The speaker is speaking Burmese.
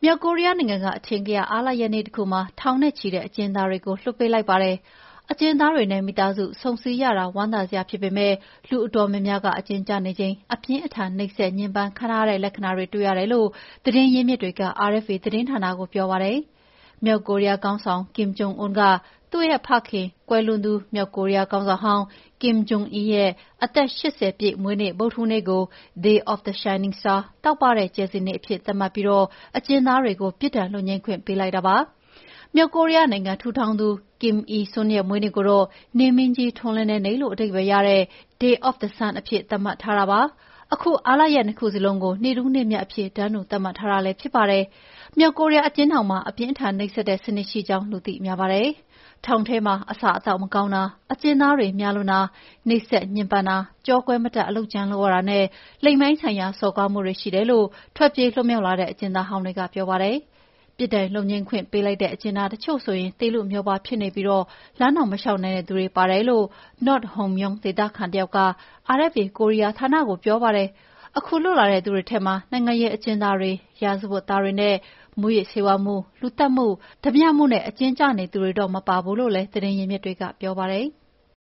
မြောက်ကိုရီးယားနိုင်ငံကအထင်ကရအားလပ်ရက်နေ့တစ်ခုမှာထောင်နဲ့ချီတဲ့အကျဉ်းသားတွေကိုလွှတ်ပေးလိုက်ပါတယ်။အကျဉ်းသားတွေနဲ့မိသားစုဆုံစည်းရတာဝမ်းသာစရာဖြစ်ပေမဲ့လူအတော်များများကအကျဉ်းကျနေချိန်အပြင်းအထန်နှိပ်စက်ညှဉ်းပန်းခံထားရတဲ့လက္ခဏာတွေတွေ့ရတယ်လို့သတင်းရင်းမြစ်တွေက RFA သတင်းဌာနကိုပြောပါတယ်။မြောက်ကိုရီးယားခေါင်းဆောင် Kim Jong Un ကသူ့ရဲ့ဖခင်ကွယ်လွန်သူမြောက်ကိုရီးယားခေါင်းဆောင်ဟောင်း Kim Jong Il ရဲ့အသက်80ပြည့်မွေးနေ့ဗုဒ္ဓဟူးနေ့ကို Day of the Shining Star တောက်ပတဲ့ကြယ်စင်နေ့အဖြစ်သတ်မှတ်ပြီးအကျဉ်းသားတွေကိုပြစ်ဒဏ်လွတ်ငြိမ်းခွင့်ပေးလိုက်တာပါ။မြောက်ကိုရီးယားနိုင်ငံထူထောင်သူ Kim Il Sung ရဲ့မွေးနေ့ကိုတော့နေမင်းကြီးထွန်းလင်းတဲ့နေ့လို့အဓိပ္ပါယ်ရတဲ့ Day of the Sun အဖြစ်သတ်မှတ်ထားတာပါ။အခုအားလပ်ရက်2ခုစလုံးကိုနေ့ထူးနေ့မြတ်အဖြစ်တန်းတူသတ်မှတ်ထားတာလည်းဖြစ်ပါတယ်။မြောက်ကိုရီးယားအကျဉ်းထောင်မှာအပြင်းအထန်နှိပ်စက်တဲ့စနစ်ရှိကြောင်းလူသိများပါတယ်။ထောင်ထဲမှာအစာအသောက်မကောင်းတာ၊အကျဉ်းသားတွေများလွန်းတာ၊နှိပ်စက်ညှဉ်းပန်းတာ၊ကျောကွဲမတတ်အလုပ်ကြမ်းလုပ်ရတာနဲ့လိင်ပိုင်းဆိုင်ရာစော်ကားမှုတွေရှိတယ်လို့ထွက်ပြေးလွတ်မြောက်လာတဲ့အကျဉ်းသားဟောင်းတွေကပြောပါတယ်။ပြစ်ဒဏ်လွတ်ငြိမ်းခွင့်ပေးလိုက်တဲ့အကျဉ်းသားတချို့ဆိုရင်သေလုမြောပါဖြစ်နေပြီးလမ်းတောင်မလျှောက်နိုင်တဲ့သူတွေပါတယ်လို့ North Hamgyong ဒေသခံတယောက်က RFA ကိုရီးယားဌာနကိုပြောပါတယ်။အခုလွတ်လာတဲ့သူတွေထဲမှာနိုင်ငံရေးအကျဉ်းသားတွေ၊ရာဇဝတ်သားတွေနဲ့မူးယစ်ဆေးဝါးမှု၊လူသတ်မှု၊ဓါးပြမှုနဲ့အကျဉ်းကျနေသူတွေတော့မပါဘူးလို့လည်းသတင်းရင်းမြစ်တွေကပြောပါတယ်။